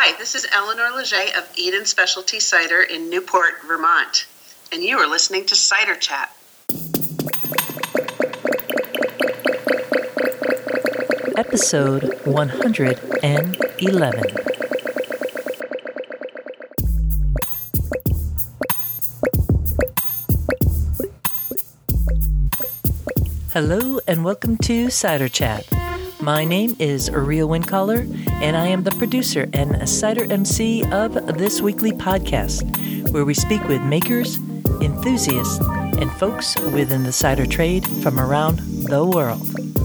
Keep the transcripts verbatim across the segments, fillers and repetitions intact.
Hi, this is Eleanor Leger of Eden Specialty Cider in Newport, Vermont, and you are listening to Cider Chat. Episode one hundred eleven. Hello and welcome to Cider Chat. My name is Ria Windcaller, and I am the producer and cider M C of this weekly podcast, where we speak with makers, enthusiasts, and folks within the cider trade from around the world.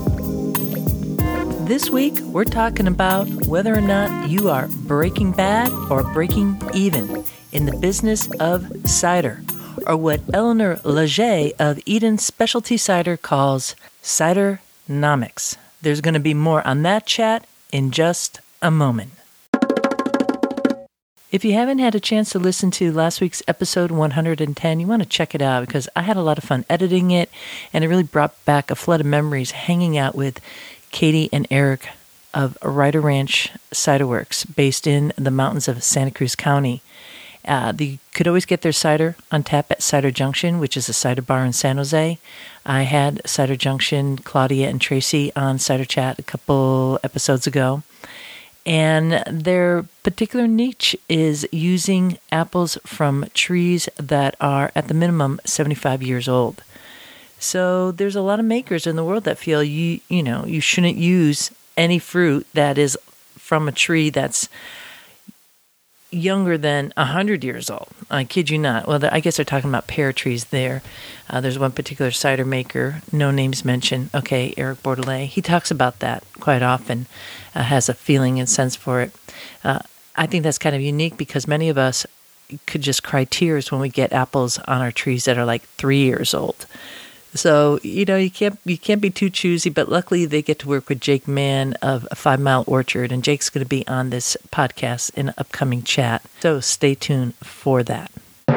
This week, we're talking about whether or not you are breaking bad or breaking even in the business of cider, or what Eleanor Leger of Eden Specialty Cider calls Cidernomics. There's going to be more on that chat in just a moment. If you haven't had a chance to listen to last week's episode one hundred ten, you want to check it out because I had a lot of fun editing it, and it really brought back a flood of memories hanging out with Katie and Eric of Ryder Ranch Cider Works, based in the mountains of Santa Cruz County. Uh, you could always get their cider on tap at Cider Junction, which is a cider bar in San Jose. I had Cider Junction, Claudia and Tracy on Cider Chat a couple episodes ago. And their particular niche is using apples from trees that are at the minimum seventy-five years old. So there's a lot of makers in the world that feel you you know you shouldn't use any fruit that is from a tree that's younger than one hundred years old. I kid you not. Well, I guess they're talking about pear trees there. Uh, there's one particular cider maker, no names mentioned. Okay, Eric Bordelais. He talks about that quite often, uh, has a feeling and sense for it. Uh, I think that's kind of unique because many of us could just cry tears when we get apples on our trees that are like three years old. So, you know, you can't you can't be too choosy, but luckily they get to work with Jake Mann of Five Mile Orchard, and Jake's going to be on this podcast in an upcoming chat. So stay tuned for that.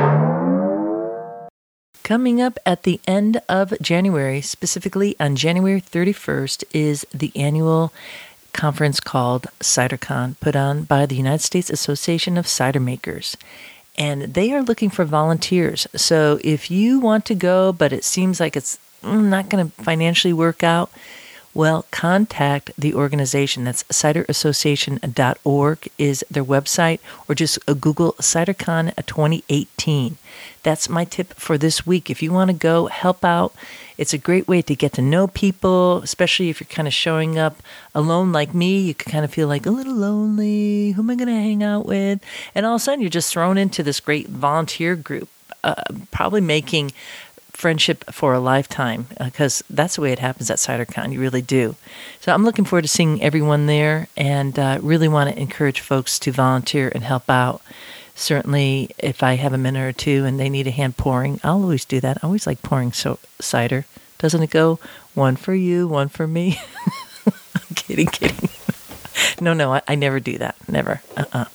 Coming up at the end of January, specifically on January thirty-first, is the annual conference called CiderCon, put on by the United States Association of Cider Makers. And they are looking for volunteers. So if you want to go, but it seems like it's not going to financially work out, well, contact the organization. That's cider association dot org is their website, or just Google CiderCon twenty eighteen. That's my tip for this week. If you want to go help out, it's a great way to get to know people, especially if you're kind of showing up alone like me. You can kind of feel like a little lonely. Who am I going to hang out with? And all of a sudden, you're just thrown into this great volunteer group, uh, probably making friendship for a lifetime, because uh, that's the way it happens at CiderCon. You really do. So I'm looking forward to seeing everyone there, and uh, really want to encourage folks to volunteer and help out. Certainly, if I have a minute or two and they need a hand pouring, I'll always do that. I always like pouring so cider. Doesn't it go one for you, one for me? I'm kidding, kidding. No, no, I, I never do that. Never. Uh-uh.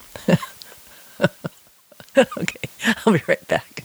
Okay, I'll be right back.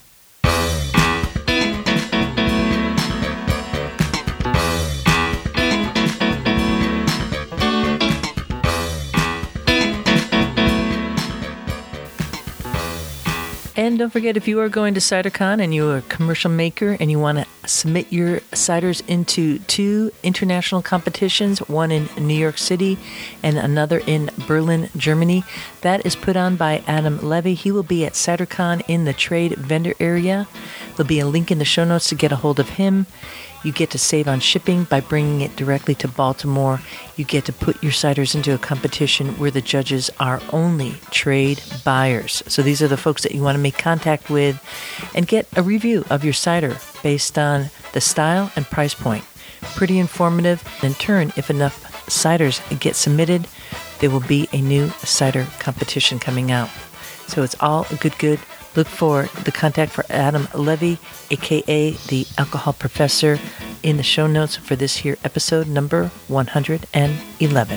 And don't forget, if you are going to CiderCon and you are a commercial maker and you want to submit your ciders into two international competitions, one in New York City and another in Berlin, Germany, that is put on by Adam Levy. He will be at CiderCon in the trade vendor area. There'll be a link in the show notes to get a hold of him. You get to save on shipping by bringing it directly to Baltimore. You get to put your ciders into a competition where the judges are only trade buyers. So these are the folks that you want to make contact with and get a review of your cider based on the style and price point. Pretty informative. In turn, if enough ciders get submitted, there will be a new cider competition coming out. So it's all good, good. Look for the contact for Adam Levy, a k a the Alcohol Professor, in the show notes for this here episode number one hundred eleven.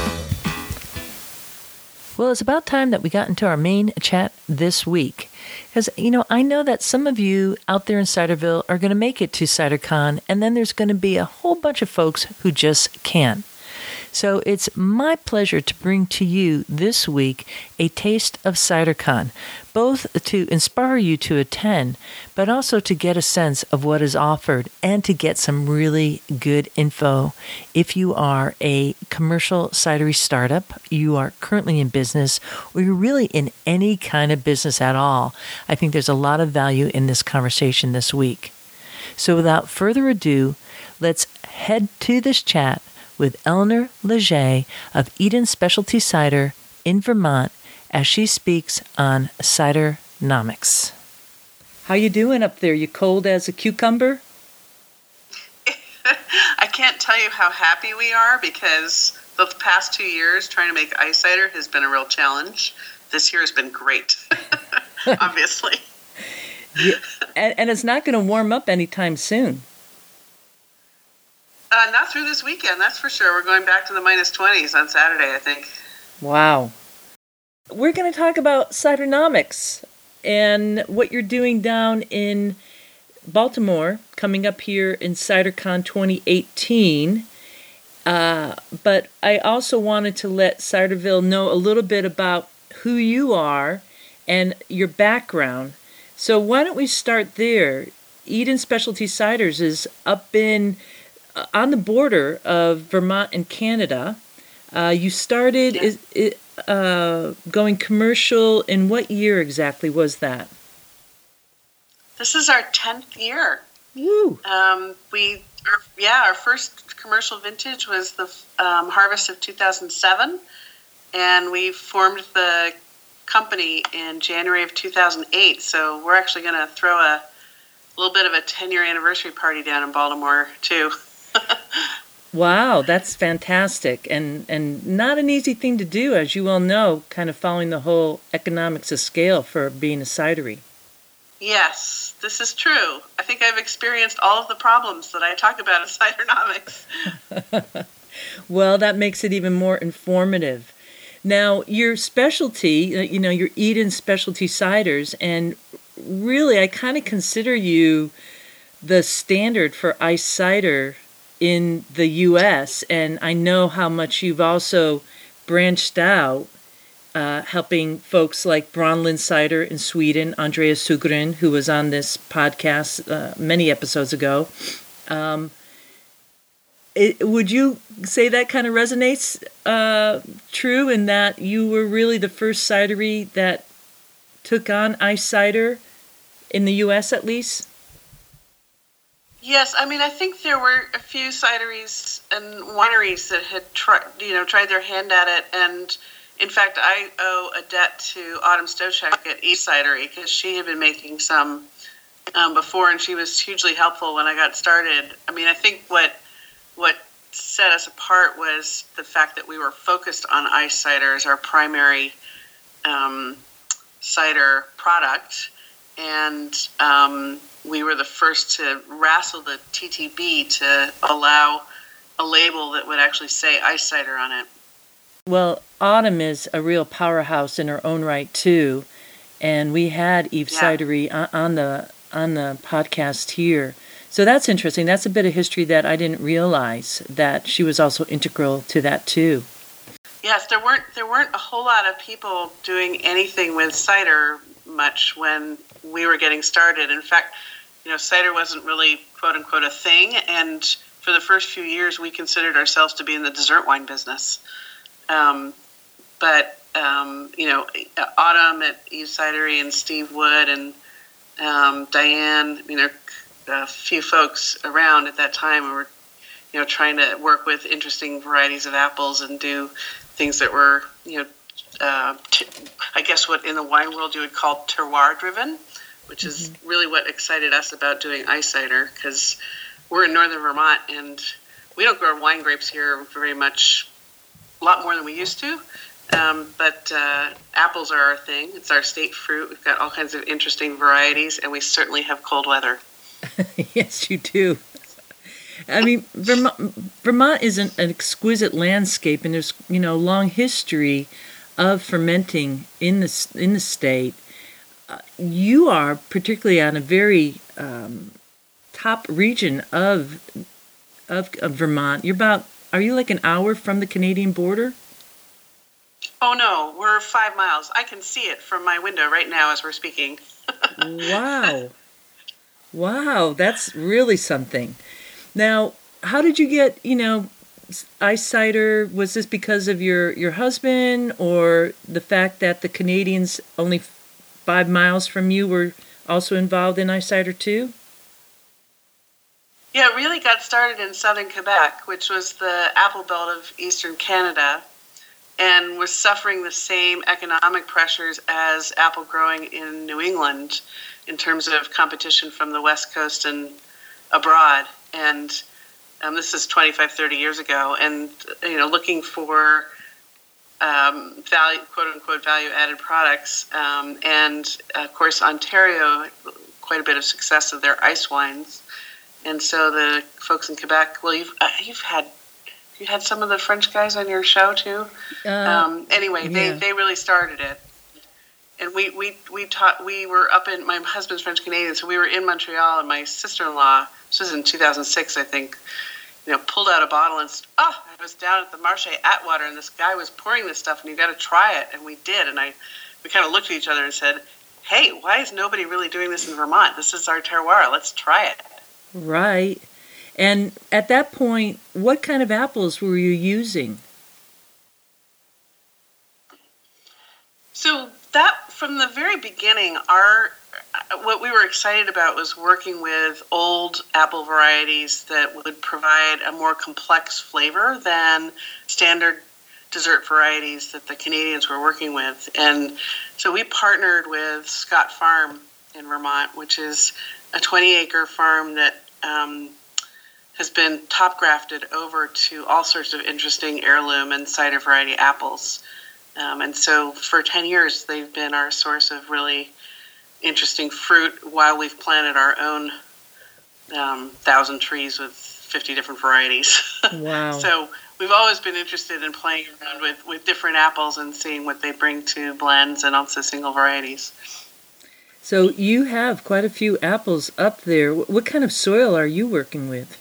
Well, it's about time that we got into our main chat this week. Because, you know, I know that some of you out there in Ciderville are going to make it to CiderCon, and then there's going to be a whole bunch of folks who just can't. So it's my pleasure to bring to you this week a taste of CiderCon, both to inspire you to attend, but also to get a sense of what is offered and to get some really good info. If you are a commercial cidery startup, you are currently in business, or you're really in any kind of business at all, I think there's a lot of value in this conversation this week. So without further ado, let's head to this chat with Eleanor Leger of Eden Specialty Cider in Vermont as she speaks on Cidernomics. How you doing up there? You cold as a cucumber? I can't tell you how happy we are because the past two years trying to make ice cider has been a real challenge. This year has been great, obviously. Yeah, and, and it's not going to warm up anytime soon. Uh, not through this weekend, that's for sure. We're going back to the minus twenties on Saturday, I think. Wow. We're going to talk about Cidernomics and what you're doing down in Baltimore, coming up here in CiderCon twenty eighteen. Uh, but I also wanted to let Ciderville know a little bit about who you are and your background. So why don't we start there? Eden Specialty Ciders is up in on the border of Vermont and Canada. Uh, you started yeah. is, uh, going commercial in what year exactly was that? This is our tenth year. Woo! Um, we, our, yeah, our first commercial vintage was the um, harvest of two thousand seven, and we formed the company in January of two thousand eight. So we're actually going to throw a little bit of a ten-year anniversary party down in Baltimore too. Wow, that's fantastic, and and not an easy thing to do, as you well know, kind of following the whole economics of scale for being a cidery. Yes, this is true. I think I've experienced all of the problems that I talk about in Cidernomics. Well, that makes it even more informative. Now, your specialty, you know, your Eden Specialty Ciders, and really I kind of consider you the standard for ice cider in the U S, and I know how much you've also branched out, uh, helping folks like Bronlund Cider in Sweden, Andreas Sugren, who was on this podcast uh, many episodes ago. Um, it, would you say that kind of resonates uh, true in that you were really the first cidery that took on ice cider in the U S at least? Yes, I mean, I think there were a few cideries and wineries that had tried, you know, tried their hand at it. And in fact, I owe a debt to Autumn Stochek at East Cidery because she had been making some um, before, and she was hugely helpful when I got started. I mean, I think what what set us apart was the fact that we were focused on ice cider as our primary um, cider product, and um, we were the first to wrestle the T T B to allow a label that would actually say ice cider on it. Well, Autumn is a real powerhouse in her own right too, and we had Eve yeah. Cidery on the on the podcast here. So that's interesting. That's a bit of history that I didn't realize, that she was also integral to that too. Yes, there weren't there weren't a whole lot of people doing anything with cider much when we were getting started. In fact, you know, cider wasn't really quote unquote a thing, and for the first few years we considered ourselves to be in the dessert wine business. Um, but um, you know, Autumn at Eve Cidery and Steve Wood and um, Diane, you know, a few folks around at that time were, you know, trying to work with interesting varieties of apples and do things that were, you know, uh, t- I guess what in the wine world you would call terroir driven, which mm-hmm. is really what excited us about doing ice cider, because we're in northern Vermont and we don't grow wine grapes here very much, a lot more than we used to. Um, but uh, apples are our thing. It's our state fruit. We've got all kinds of interesting varieties, and we certainly have cold weather. Yes, you do. I mean, Vermont, Vermont is an, an exquisite landscape, and there's, you know, long history of fermenting in the in the state. uh, you are particularly on a very um, top region of, of of Vermont. You're about, are you like an hour from the Canadian border? Oh no, we're five miles. I can see it from my window right now as we're speaking. Wow. Wow, that's really something. Now, how did you get, you know, ice cider? Was this because of your, your husband, or the fact that the Canadians only five miles from you were also involved in ice cider too? Yeah, it really got started in southern Quebec, which was the apple belt of eastern Canada, and was suffering the same economic pressures as apple growing in New England in terms of competition from the West Coast and abroad. And um, this is twenty-five, thirty years ago, and you know, looking for um, value, quote unquote, value added products. Um, and of course, Ontario, quite a bit of success of their ice wines. And so the folks in Quebec, well, you've uh, you've had you had some of the French guys on your show too. Uh, um, anyway, yeah. they, they really started it, and we we we taught. We were up in, my husband's French Canadian, so we were in Montreal, and my sister-in-law, this was in two thousand six, I think, you know, pulled out a bottle and oh, I was down at the Marché Atwater, and this guy was pouring this stuff, and you got to try it, and we did, and I we kind of looked at each other and said, hey, why is nobody really doing this in Vermont? This is our terroir. Let's try it. Right. And at that point, what kind of apples were you using? So that, from the very beginning, our what we were excited about was working with old apple varieties that would provide a more complex flavor than standard dessert varieties that the Canadians were working with. And so we partnered with Scott Farm in Vermont, which is a twenty-acre farm that um, has been top grafted over to all sorts of interesting heirloom and cider variety apples. Um, and so for ten years, they've been our source of really interesting fruit while we've planted our own um, thousand trees with fifty different varieties. Wow. So we've always been interested in playing around with, with different apples and seeing what they bring to blends and also single varieties. So you have quite a few apples up there. What kind of soil are you working with?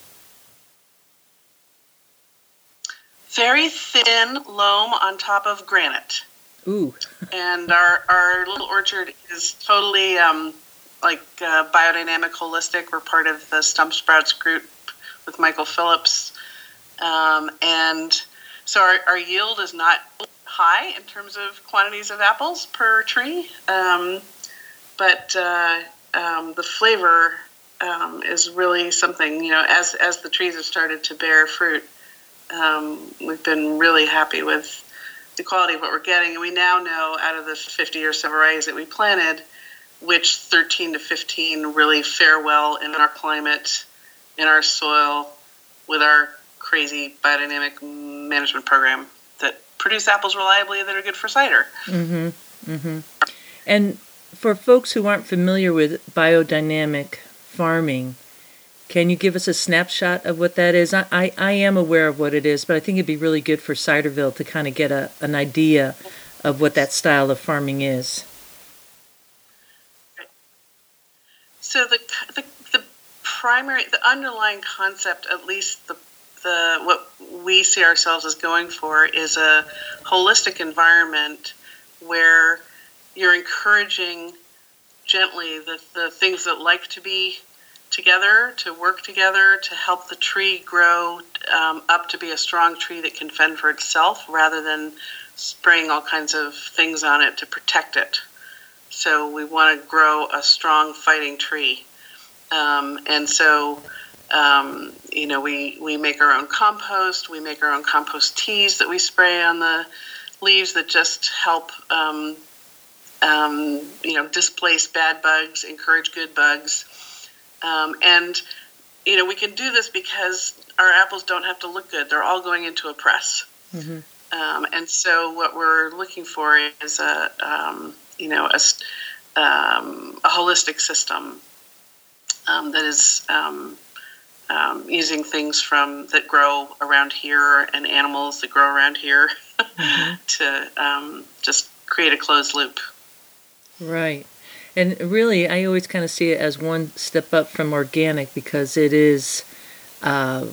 Very thin loam on top of granite. Ooh. And our, our little orchard is totally um, like uh, biodynamic holistic. We're part of the Stump Sprouts group with Michael Phillips. Um, and so our, our yield is not high in terms of quantities of apples per tree. Um, But uh, um, the flavor um, is really something, you know, as as the trees have started to bear fruit, um, we've been really happy with the quality of what we're getting. And we now know, out of the fifty or so varieties that we planted, which thirteen to fifteen really fare well in our climate, in our soil, with our crazy biodynamic management program that produce apples reliably that are good for cider. Mm-hmm. Mm-hmm. And for folks who aren't familiar with biodynamic farming, can you give us a snapshot of what that is? I, I, I am aware of what it is, but I think it'd be really good for Ciderville to kind of get a, an idea of what that style of farming is. So the the, the primary, the underlying concept, at least the the what we see ourselves as going for, is a holistic environment where you're encouraging gently the, the things that like to be together, to work together, to help the tree grow um, up to be a strong tree that can fend for itself, rather than spraying all kinds of things on it to protect it. So we want to grow a strong fighting tree. Um, and so, um, you know, we, we make our own compost. We make our own compost teas that we spray on the leaves that just help um, Um, you know, displace bad bugs, encourage good bugs. Um, and, you know, we can do this because our apples don't have to look good. They're all going into a press. Mm-hmm. Um, and so what we're looking for is a, um, you know, a, um, a holistic system um, that is um, um, using things from that grow around here and animals that grow around here mm-hmm. to um, just create a closed loop. Right. And really, I always kind of see it as one step up from organic because it is uh,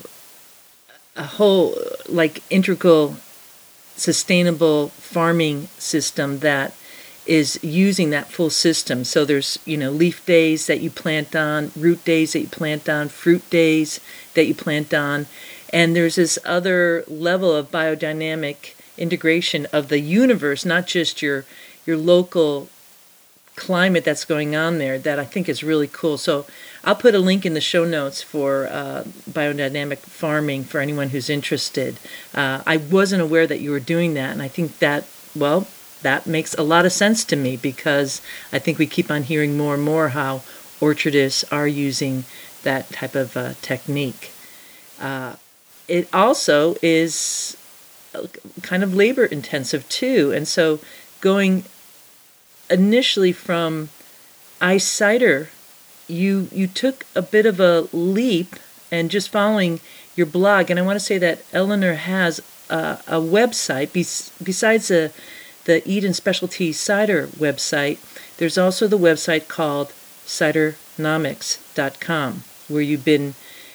a whole, like, integral, sustainable farming system that is using that full system. So there's, you know, leaf days that you plant on, root days that you plant on, fruit days that you plant on. And there's this other level of biodynamic integration of the universe, not just your your local climate that's going on there, that I think is really cool. So I'll put a link in the show notes for uh, biodynamic farming for anyone who's interested. Uh, I wasn't aware that you were doing that, and I think that, well, that makes a lot of sense to me because I think we keep on hearing more and more how orchardists are using that type of uh, technique. Uh, it also is kind of labor intensive too, and so going initially from ice cider, you you took a bit of a leap and just following your blog. And I want to say that Eleanor has a, a website bes- besides the the Eden Specialty Cider website. There's also the website called cidernomics dot com where you've been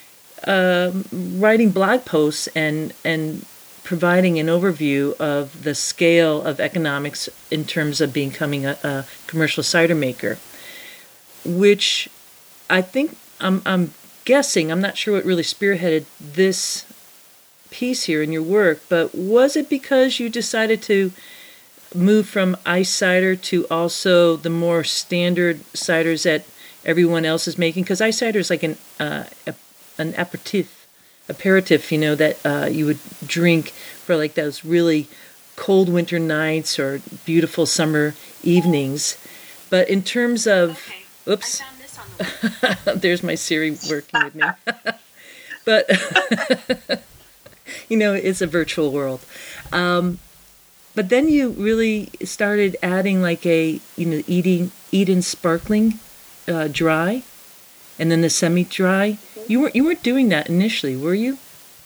uh, writing blog posts and and providing an overview of the scale of economics in terms of becoming a, a commercial cider maker, which I think, I'm, I'm guessing, I'm not sure what really spearheaded this piece here in your work, but was it because you decided to move from ice cider to also the more standard ciders that everyone else is making? Because ice cider is like an, uh, a, an aperitif, aperitif, you know, that uh, you would drink for like those really cold winter nights or beautiful summer evenings. But in terms of, okay. oops, I found this on the there's my Siri working with me. But, you know, it's a virtual world. Um, but then you really started adding like a, you know, Eden, Eden Sparkling uh, Dry, and then the semi-dry. You weren't you weren't doing that initially, were you?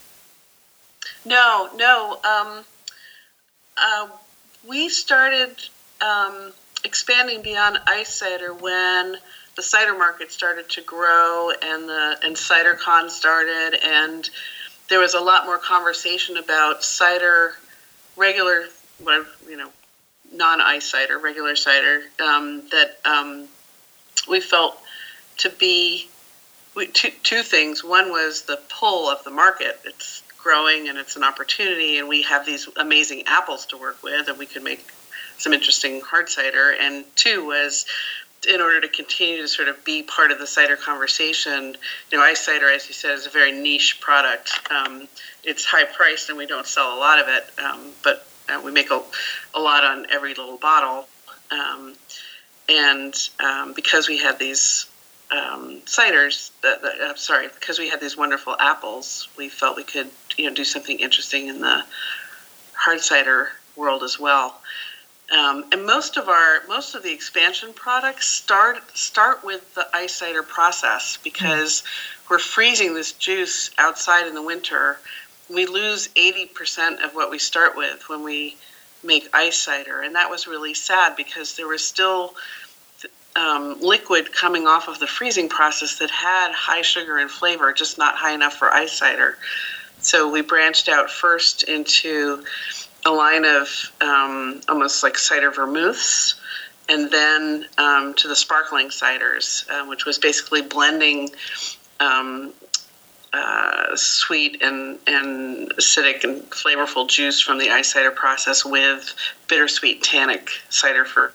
No, no. Um, uh, we started um, expanding beyond ice cider when the cider market started to grow and the and CiderCon started, and there was a lot more conversation about cider, regular, what you know, non-ice cider, regular cider, um, that um, we felt to be we, two, two things. One was the pull of the market. It's growing and it's an opportunity, and we have these amazing apples to work with, and we could make some interesting hard cider. And two was, in order to continue to sort of be part of the cider conversation, you know, ice cider, as you said, is a very niche product. Um, it's high priced and we don't sell a lot of it, um, but uh, we make a, a lot on every little bottle. Um, and um, because we had these um, ciders, that, that, uh, sorry, because we had these wonderful apples, we felt we could, you know, do something interesting in the hard cider world as well. Um, and most of our most of the expansion products start start with the ice cider process, because mm. we're freezing this juice outside in the winter. We lose eighty percent of what we start with when we make ice cider, and that was really sad because there was still um, liquid coming off of the freezing process that had high sugar and flavor, just not high enough for ice cider. So we branched out first into a line of um, almost like cider vermouths, and then um, to the sparkling ciders, uh, which was basically blending um, uh, sweet and, and acidic and flavorful juice from the ice cider process with bittersweet tannic cider fruit.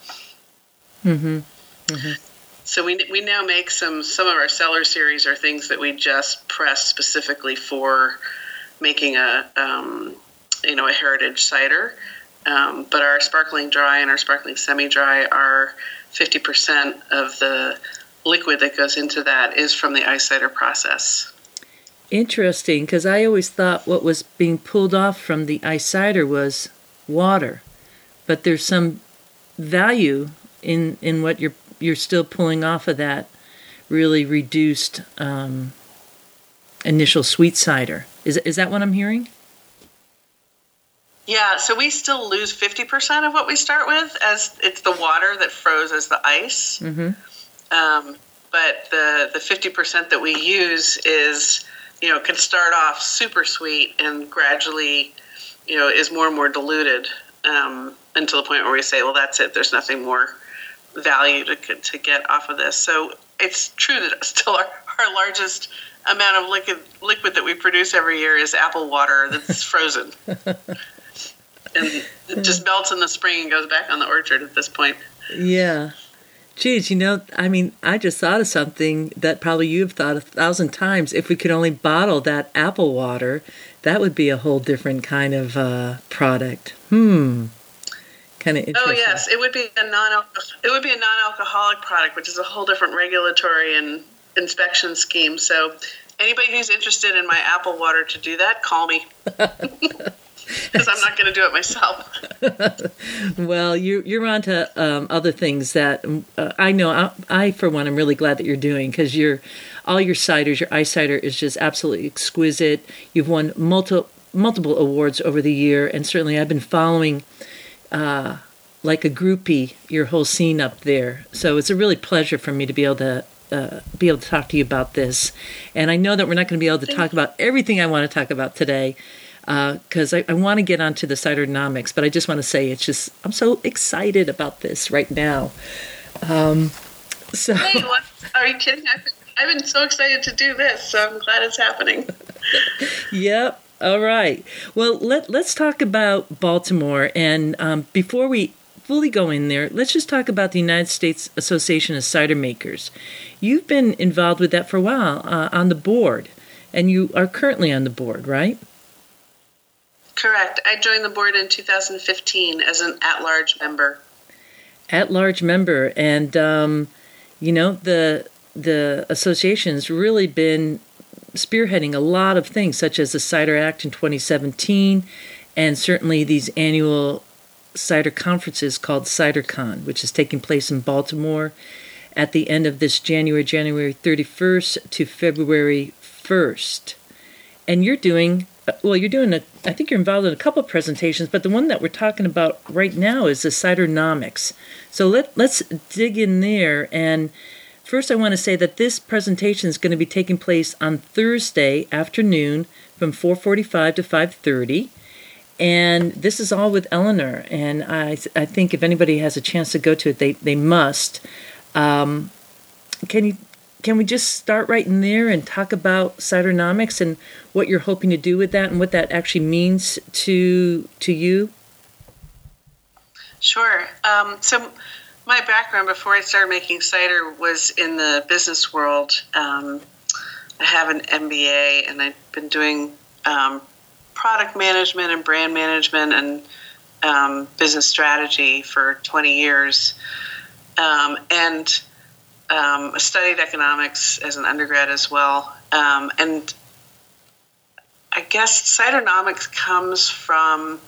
Mm-hmm. Mm-hmm. So we we now make some, some of our cellar series are things that we just press specifically for making a um, you know, a heritage cider. Um, but our sparkling dry and our sparkling semi-dry are fifty percent of the liquid that goes into that is from the ice cider process. Interesting, because I always thought what was being pulled off from the ice cider was water, but there's some value in, in what you're you're still pulling off of that really reduced um, initial sweet cider. Is is that what I'm hearing? Yeah, so we still lose fifty percent of what we start with, as it's the water that froze as the ice. Mm-hmm. Um, but the, the fifty percent that we use is, you know, can start off super sweet and gradually, you know, is more and more diluted um, until the point where we say, well, that's it. There's nothing more value to to get off of this. So it's true that still our, our largest amount of liquid liquid that we produce every year is apple water that's frozen. And it just melts in the spring and goes back on the orchard at this point. Yeah. Geez, you know, I mean, I just thought of something that probably you've thought a thousand times. If we could only bottle that apple water, that would be a whole different kind of uh, product. Hmm. Kind of interesting. Oh yes, it would be a non it would be a non-alcoholic product, which is a whole different regulatory and inspection scheme. So anybody who's interested in my apple water to do that, call me. Because I'm not going to do it myself. Well, you're, you're on to um, other things that uh, I know. I, I, for one, am really glad that you're doing, because you're, all your ciders, your ice cider is just absolutely exquisite. You've won multi, multiple awards over the year, and certainly I've been following uh, like a groupie your whole scene up there. So it's a really pleasure for me to be able to uh, be able to talk to you about this. And I know that we're not going to be able to talk about everything I want to talk about today, because uh, I, I want to get onto the cidernomics, but I just want to say it's just, I'm so excited about this right now. Um, so, hey, what? Are you kidding? I've been, I've been so excited to do this, so I'm glad it's happening. Yep. All right. Well, let, let's talk about Baltimore. And um, before we fully go in there, let's just talk about the United States Association of Cider Makers. You've been involved with that for a while uh, on the board, and you are currently on the board, right? Correct. I joined the board in two thousand fifteen as an at-large member. At-large member, and um, you know the the association's really been spearheading a lot of things, such as the Cider Act in twenty seventeen, and certainly these annual cider conferences called CiderCon, which is taking place in Baltimore at the end of this January, January thirty-first to February first. And you're doing. Well, you're doing a, I think you're involved in a couple of presentations, but the one that we're talking about right now is the Cidernomics. So let, let's dig in there. And first I want to say that this presentation is going to be taking place on Thursday afternoon from four forty-five to five thirty. And this is all with Eleanor. And I I think if anybody has a chance to go to it, they, they must. Um, can you... Can we just start right in there and talk about Cidernomics and what you're hoping to do with that and what that actually means to to you? Sure. Um, so my background before I started making cider was in the business world. Um, I have an M B A, and I've been doing um, product management and brand management and um, business strategy for twenty years. Um, and Um, I studied economics as an undergrad as well. Um, and I guess Cidernomics comes from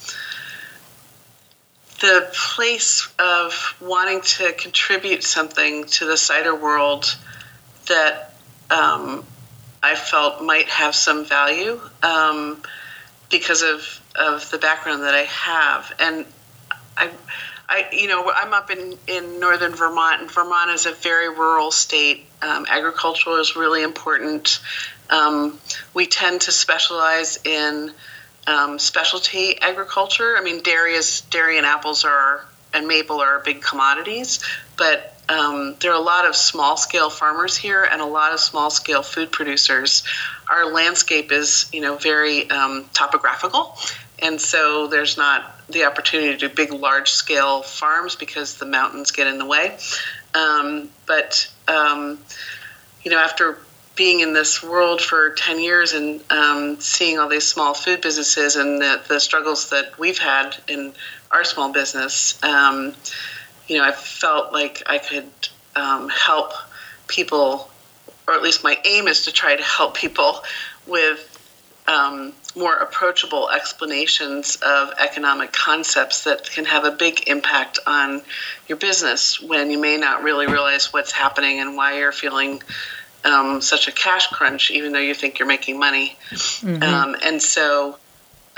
the place of wanting to contribute something to the cider world that um, I felt might have some value um, because of, of the background that I have. And I I, you know, I'm up in, in northern Vermont, and Vermont is a very rural state. Um, agriculture is really important. Um, we tend to specialize in um, specialty agriculture. I mean, dairy is dairy and apples are and maple are big commodities, but um, there are a lot of small-scale farmers here and a lot of small-scale food producers. Our landscape is, you know, very um, topographical, and so there's not the opportunity to do big, large-scale farms because the mountains get in the way. Um, but, um, you know, after being in this world for ten years and um, seeing all these small food businesses and the, the struggles that we've had in our small business, um, you know, I felt like I could um, help people, or at least my aim is to try to help people with um, more approachable explanations of economic concepts that can have a big impact on your business when you may not really realize what's happening and why you're feeling um, such a cash crunch, even though you think you're making money. Mm-hmm. Um, and so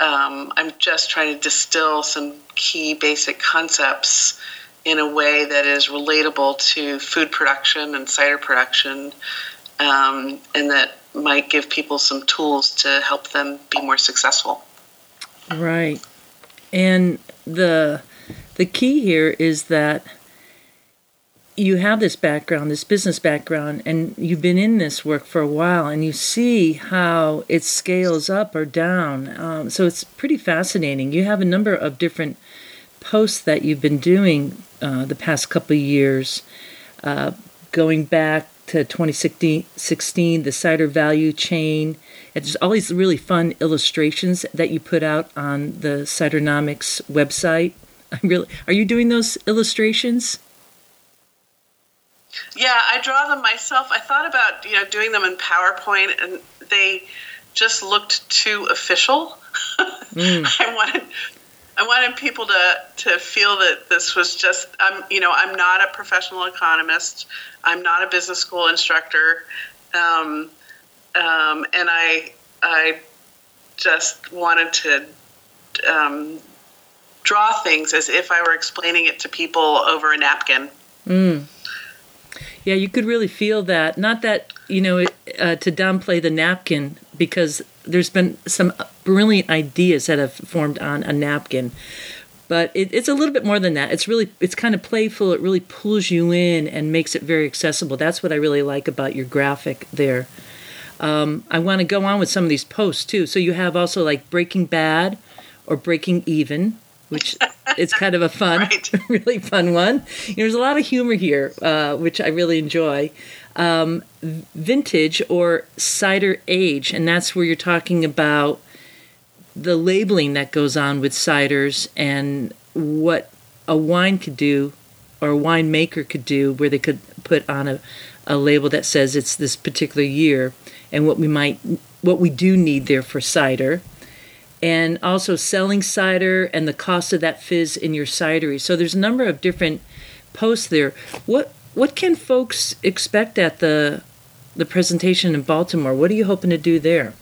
um, I'm just trying to distill some key basic concepts in a way that is relatable to food production and cider production, um, and that might give people some tools to help them be more successful. Right. And the the key here is that you have this background, this business background, and you've been in this work for a while, and you see how it scales up or down. Um, so it's pretty fascinating. You have a number of different posts that you've been doing uh, the past couple of years, uh, going back to twenty sixteen, the cider value chain. It's all these really fun illustrations that you put out on the Cidernomics website. I really, are you doing those illustrations? Yeah, I draw them myself. I thought about, you know, doing them in PowerPoint, and they just looked too official. Mm. I wanted, I wanted people to to feel that this was just, I'm, you know, I'm not a professional economist. I'm not a business school instructor, um, um, and I, I just wanted to um, draw things as if I were explaining it to people over a napkin. Mm. Yeah, you could really feel that. Not that, you know, uh, to downplay the napkin, because there's been some brilliant ideas that have formed on a napkin. But it, it's a little bit more than that. It's really, it's kind of playful. It really pulls you in and makes it very accessible. That's what I really like about your graphic there. Um, I want to go on with some of these posts, too. So you have also like Breaking Bad or Breaking Even, which it's kind of a fun, right. really fun one. There's a lot of humor here, uh, which I really enjoy. Um, vintage or cider age, and that's where you're talking about the labeling that goes on with ciders and what a wine could do or a winemaker could do, where they could put on a, a label that says it's this particular year and what we might, what we do need there for cider. And also selling cider and the cost of that fizz in your cidery. So there's a number of different posts there. What what can folks expect at the the presentation in Baltimore? What are you hoping to do there?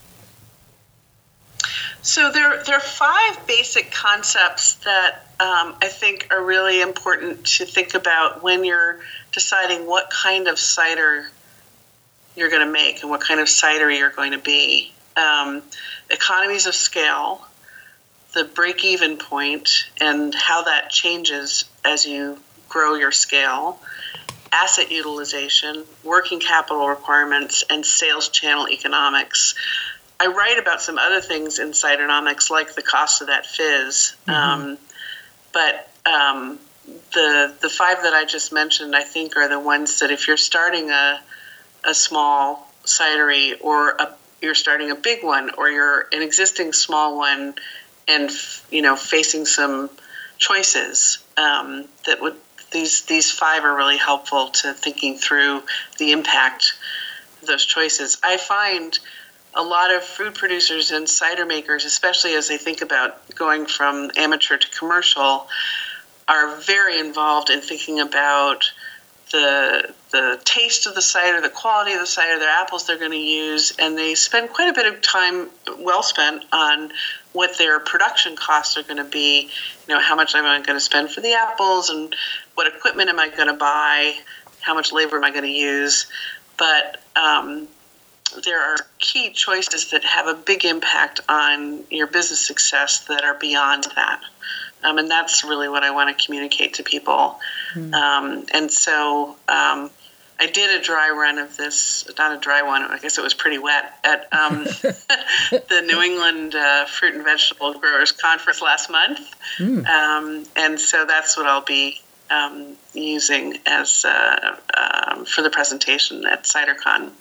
So there, there are five basic concepts that um, I think are really important to think about when you're deciding what kind of cider you're going to make and what kind of cidery you're going to be. Um, economies of scale, the break-even point, and how that changes as you grow your scale, asset utilization, working capital requirements, and sales channel economics. I write about some other things in Cidernomics, like the cost of that fizz, mm-hmm. um, but um, the the five that I just mentioned, I think, are the ones that if you're starting a a small cidery or a you're starting a big one, or you're an existing small one and, you know, facing some choices, um, that would, these, these five are really helpful to thinking through the impact of those choices. I find a lot of food producers and cider makers, especially as they think about going from amateur to commercial, are very involved in thinking about the the taste of the cider, the quality of the cider, the apples they're going to use, and they spend quite a bit of time, well spent, on what their production costs are going to be. You know, how much am I going to spend for the apples, and what equipment am I going to buy, how much labor am I going to use. But um, there are key choices that have a big impact on your business success that are beyond that. Um, and that's really what I want to communicate to people. Mm. Um, and so um, I did a dry run of this, not a dry one, I guess it was pretty wet, at um, the New England uh, Fruit and Vegetable Growers Conference last month. Mm. Um, and so that's what I'll be um, using as uh, um, for the presentation at CiderCon.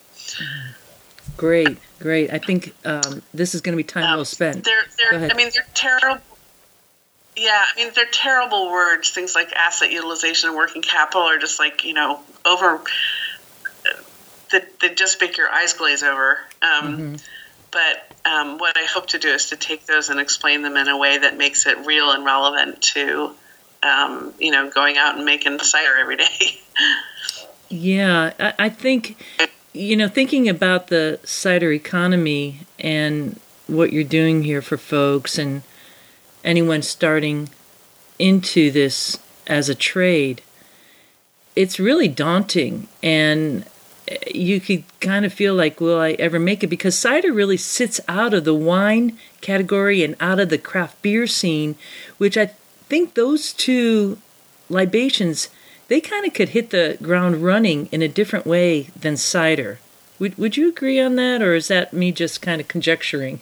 Great, great. I think um, this is going to be time um, well spent. They're, they're, I mean, they're terrible. Yeah, I mean, they're terrible words. Things like asset utilization and working capital are just like, you know, over, they, they just make your eyes glaze over. Um, mm-hmm. But um, what I hope to do is to take those and explain them in a way that makes it real and relevant to, um, you know, going out and making cider every day. Yeah, I, I think, you know, thinking about the cider economy and what you're doing here for folks and anyone starting into this as a trade. It's really daunting, and you could kind of feel like, will I ever make it? Because cider really sits out of the wine category and out of the craft beer scene, which I think those two libations, they kind of could hit the ground running in a different way than cider. Would would you agree on that, or is that me just kind of conjecturing?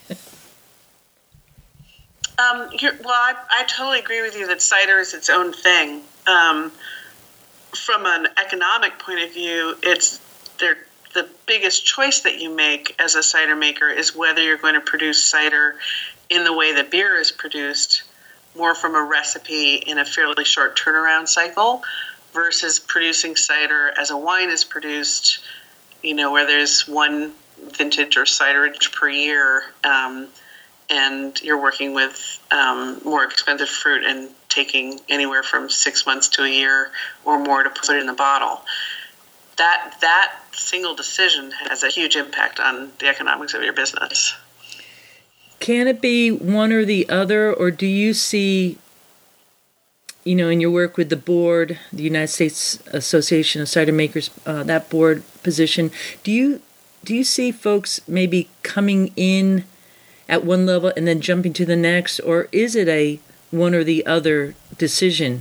um, you're, well, I, I totally agree with you that cider is its own thing. Um, from an economic point of view, it's they're, the biggest choice that you make as a cider maker is whether you're going to produce cider in the way that beer is produced, more from a recipe in a fairly short turnaround cycle, versus producing cider as a wine is produced, you know, where there's one vintage or ciderage per year, um, and you're working with um, more expensive fruit and taking anywhere from six months to a year or more to put it in the bottle. That that single decision has a huge impact on the economics of your business. Can it be one or the other, or do you see, you know, in your work with the board, the United States Association of Cider Makers, uh, that board position, do you do you see folks maybe coming in at one level and then jumping to the next, or is it a one or the other decision?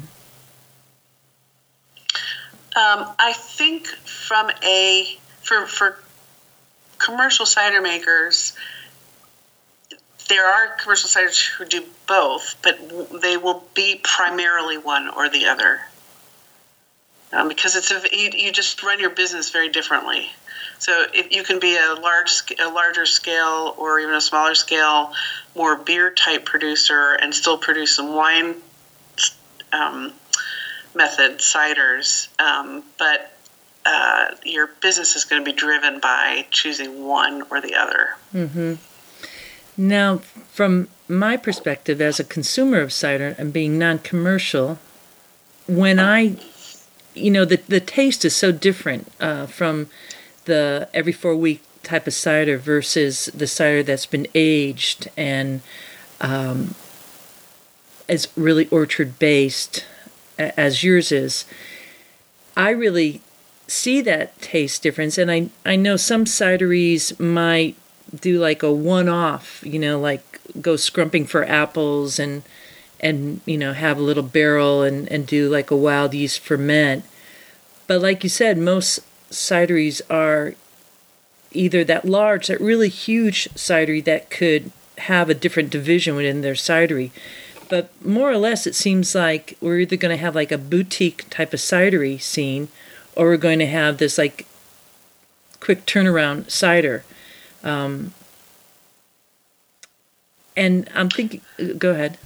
Um, I think from a for for commercial cider makers, there are commercial ciders who do both, but they will be primarily one or the other, um, because it's a, you, you just run your business very differently. So if you can be a large, a larger scale or even a smaller scale, more beer type producer and still produce some wine um, method ciders, um, but uh, your business is going to be driven by choosing one or the other. Mm-hmm. Now, from my perspective as a consumer of cider and being non-commercial, when I, you know, the the taste is so different uh, from the every four week type of cider versus the cider that's been aged and um, is really orchard based, as yours is. I really see that taste difference, and I I know some cideries might do like a one-off, you know, like go scrumping for apples and and you know have a little barrel and and do like a wild yeast ferment. But like you said, most cideries are either that large, that really huge cidery that could have a different division within their cidery. But more or less, it seems like we're either going to have like a boutique type of cidery scene, or we're going to have this like quick turnaround cider. Um, and I'm thinking, go ahead.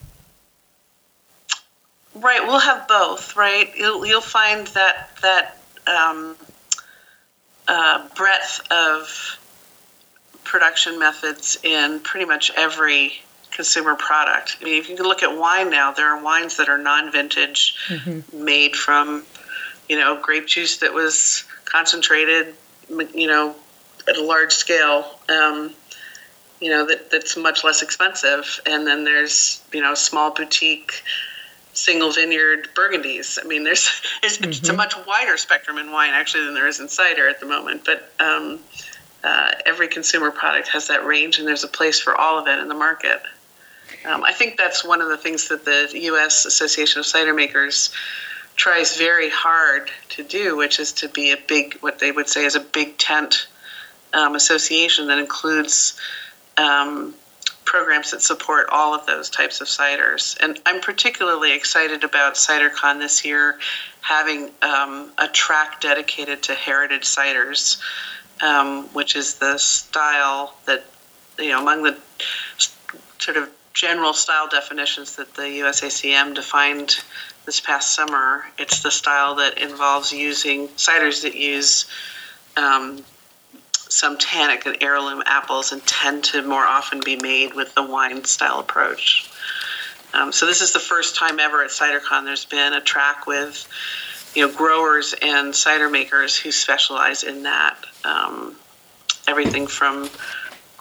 Right, we'll have both, right? You'll, you'll find that that um, uh, breadth of production methods in pretty much every consumer product. I mean, if you can look at wine now, there are wines that are non-vintage, mm-hmm. made from, you know, grape juice that was concentrated, you know, at a large scale, um, you know, that that's much less expensive. And then there's, you know, small boutique, single vineyard Burgundies. I mean, there's it's, mm-hmm. it's a much wider spectrum in wine actually than there is in cider at the moment. But um, uh, every consumer product has that range, and there's a place for all of it in the market. Um, I think that's one of the things that the U S Association of Cider Makers tries very hard to do, which is to be a big, what they would say is a big tent um, association that includes um, programs that support all of those types of ciders. And I'm particularly excited about CiderCon this year, having um, a track dedicated to heritage ciders, um, which is the style that, you know, among the sort of general style definitions that the U S A C M defined this past summer, it's the style that involves using ciders that use um, some tannic and heirloom apples and tend to more often be made with the wine style approach. Um, so this is the first time ever at CiderCon there's been a track with, you know, growers and cider makers who specialize in that. Um, everything from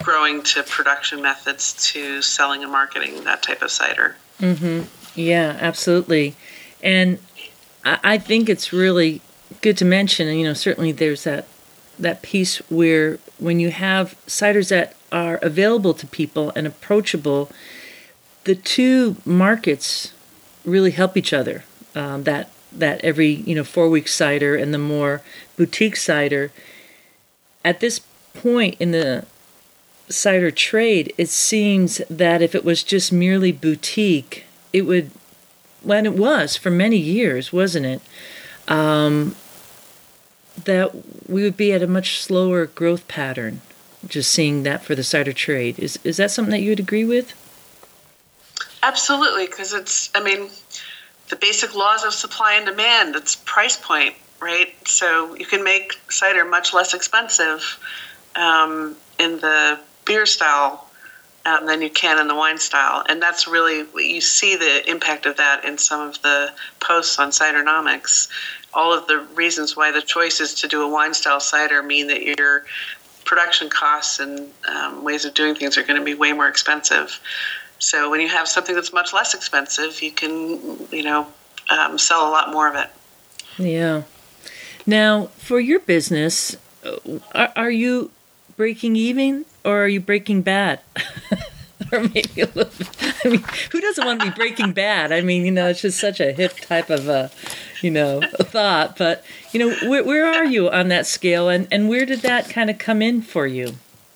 growing to production methods to selling and marketing that type of cider. Mm-hmm. Yeah, absolutely. And I, I think it's really good to mention, and you know, certainly there's that that piece where when you have ciders that are available to people and approachable, the two markets really help each other. Um, that that every you know four week cider and the more boutique cider. At this point in the cider trade, it seems that if it was just merely boutique, it would, when it was for many years, wasn't it? Um, that we would be at a much slower growth pattern. Just seeing that for the cider trade, is is that something that you would agree with? Absolutely, because it's, I mean, the basic laws of supply and demand, it's price point, right? So you can make cider much less expensive um, in the beer style um, than you can in the wine style. And that's really, you see the impact of that in some of the posts on Cidernomics. All of the reasons why the choices to do a wine style cider mean that your production costs and um, ways of doing things are going to be way more expensive. So when you have something that's much less expensive, you can, you know, um, sell a lot more of it. Yeah. Now, for your business, are, are you breaking even or are you breaking bad? Or maybe a little bit. I mean, who doesn't want to be breaking bad? I mean, you know, it's just such a hip type of a, you know, thought. But, you know, where, where are you on that scale, and, and where did that kind of come in for you?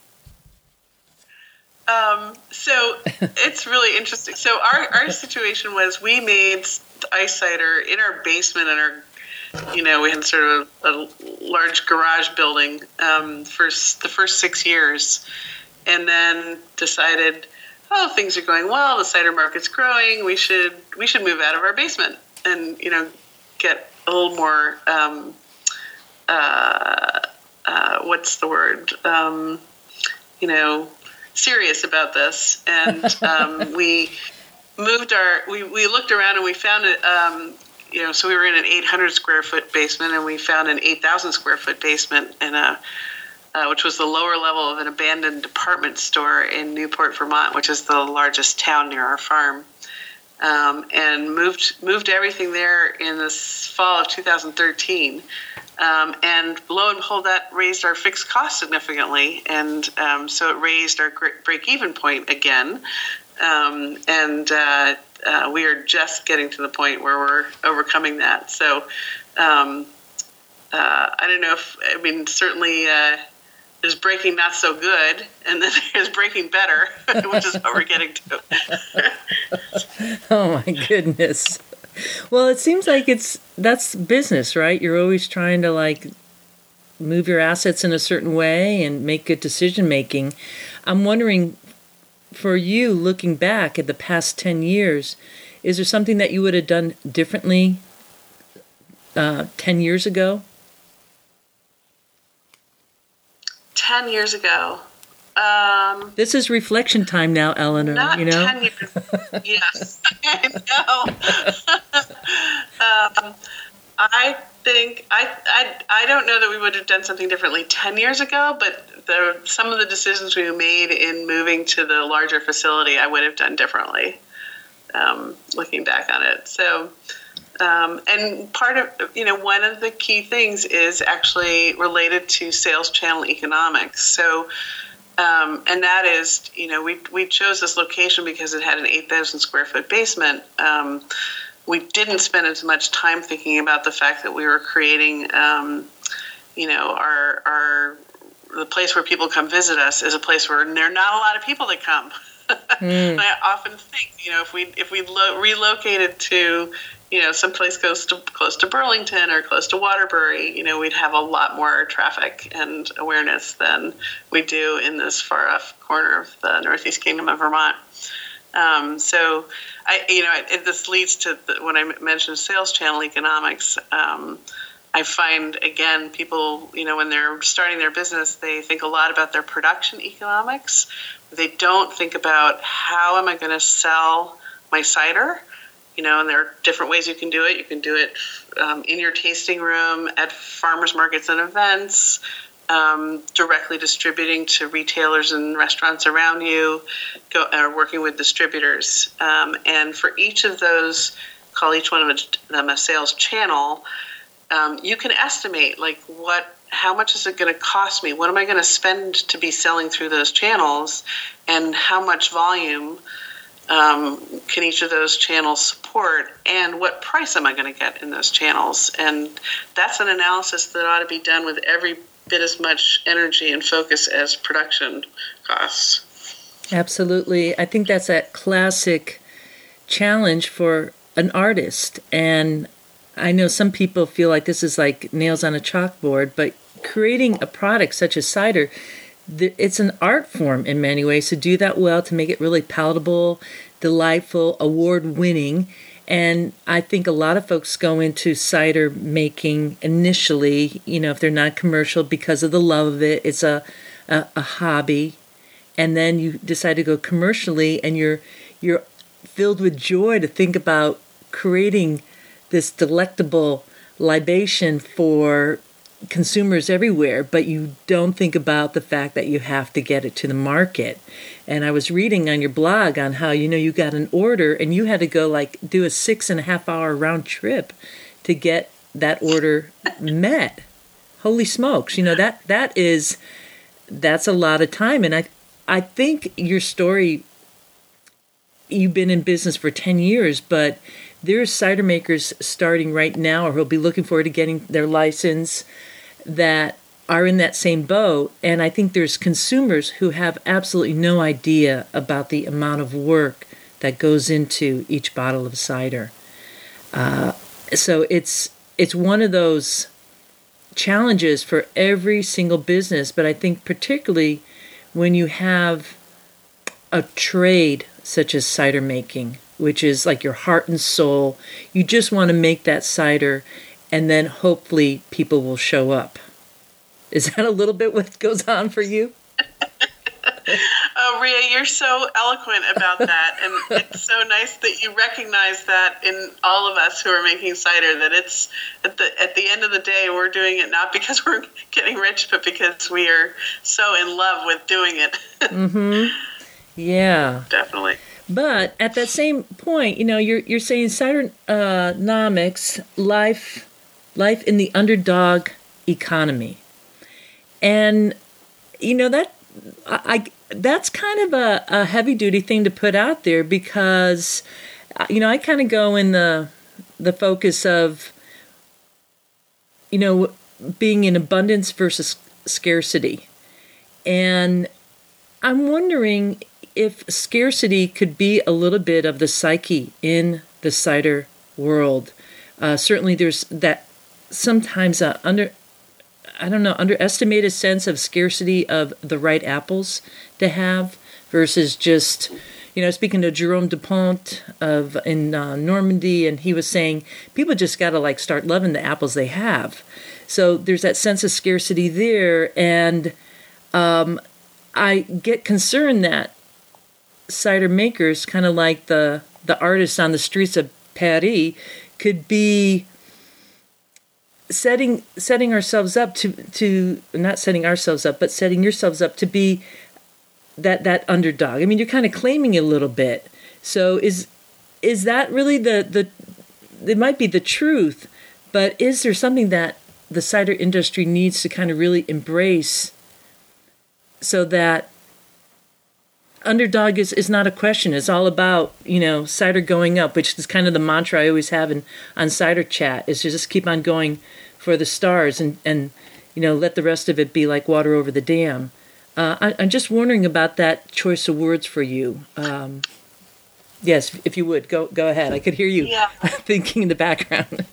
Um, so it's really interesting. So our, our situation was we made ice cider in our basement in our, you know, we had sort of a, a large garage building um, for the first six years, and then decided, oh, things are going well. The cider market's growing. We should we should move out of our basement and, you know, get a little more. Um, uh, uh, what's the word? Um, you know, serious about this. And um, we moved our. We, we looked around and we found it. Um, you know, so we were in an eight hundred square foot basement, and we found an eight thousand square foot basement in a. Uh, which was the lower level of an abandoned department store in Newport, Vermont, which is the largest town near our farm, um, and moved moved everything there in the fall of two thousand thirteen. Um, and lo and behold, that raised our fixed costs significantly, and um, so it raised our break-even point again. Um, and uh, uh, we are just getting to the point where we're overcoming that. So um, uh, I don't know if, I mean, certainly... Uh, There's breaking not so good, and then there's breaking better, which is what we're getting to. Oh my goodness. Well, it seems like it's that's business, right? You're always trying to like move your assets in a certain way and make good decision making. I'm wondering, for you, looking back at the past ten years, is there something that you would have done differently uh, ten years ago? Ten years ago. Um, this is reflection time now, Eleanor. Not you know? ten years. Yes, I know. um, I think I, I I don't know that we would have done something differently ten years ago, but the, some of the decisions we made in moving to the larger facility, I would have done differently. Um, looking back on it, so. Um, and part of, you know, one of the key things is actually related to sales channel economics. So, um, and that is, you know, we we chose this location because it had an eight thousand square foot basement. Um, we didn't spend as much time thinking about the fact that we were creating, um, you know, our our the place where people come visit us is a place where there are not a lot of people that come. Mm. I often think, you know, if we if we lo- relocated to, you know, someplace close to close to Burlington or close to Waterbury, you know, we'd have a lot more traffic and awareness than we do in this far off corner of the Northeast Kingdom of Vermont. Um, so, I, you know, it, this leads to the, when I mentioned sales channel economics. Um, I find, again, people, you know, when they're starting their business, they think a lot about their production economics. They don't think about how am I going to sell my cider. You know, and there are different ways you can do it. You can do it um, in your tasting room, at farmers markets and events, um, directly distributing to retailers and restaurants around you, go, or working with distributors. Um, and for each of those, call each one of them a sales channel, um, you can estimate like what, how much is it going to cost me? What am I going to spend to be selling through those channels? And how much volume um, can each of those channels support? And what price am I going to get in those channels? And that's an analysis that ought to be done with every bit as much energy and focus as production costs. Absolutely. I think that's a classic challenge for an artist. And I know some people feel like this is like nails on a chalkboard, but creating a product such as cider, it's an art form in many ways. To do that well, to make it really palatable, delightful, award-winning. And I think a lot of folks go into cider making initially, you know, if they're not commercial, because of the love of it. It's a, a, a hobby. And then you decide to go commercially, and you're you're filled with joy to think about creating this delectable libation for consumers everywhere, but you don't think about the fact that you have to get it to the market. And I was reading on your blog on how, you know, you got an order and you had to go like do a six and a half hour round trip to get that order met. Holy smokes. You know, that that is, that's a lot of time. And I, I think your story, you've been in business for ten years, but there's cider makers starting right now, or who'll be looking forward to getting their license, that are in that same boat. And I think there's consumers who have absolutely no idea about the amount of work that goes into each bottle of cider. Uh, so it's it's one of those challenges for every single business, but I think particularly when you have a trade such as cider making, which is like your heart and soul. You just want to make that cider, and then hopefully people will show up. Is that a little bit what goes on for you? Oh, Rhea, you're so eloquent about that, and it's so nice that you recognize that in all of us who are making cider, that it's at the at the end of the day, we're doing it not because we're getting rich, but because we are so in love with doing it. Mm-hmm. Yeah. Definitely. But at that same point, you know, you're you're saying cidernomics, life, life in the underdog economy, and you know that I that's kind of a, a heavy duty thing to put out there, because you know I kind of go in the the focus of you know being in abundance versus scarcity, and I'm wondering if scarcity could be a little bit of the psyche in the cider world. Uh, certainly there's that sometimes a under, I don't know, underestimated sense of scarcity of the right apples to have versus just, you know, speaking to Jerome Dupont of in uh, Normandy, and he was saying people just got to like start loving the apples they have. So there's that sense of scarcity there, and um, I get concerned that cider makers, kind of like the the artists on the streets of Paris, could be setting setting ourselves up to to not setting ourselves up, but setting yourselves up to be that that underdog. I mean, you're kind of claiming it a little bit. So is is that really the the? It might be the truth, but is there something that the cider industry needs to kind of really embrace, so that underdog is, is not a question? It's all about, you know, cider going up, which is kind of the mantra I always have in on Cider Chat, is to just keep on going for the stars and, and you know, let the rest of it be like water over the dam. Uh, I, I'm just wondering about that choice of words for you. Um, yes, if you would, go go ahead. I could hear you yeah. thinking in the background.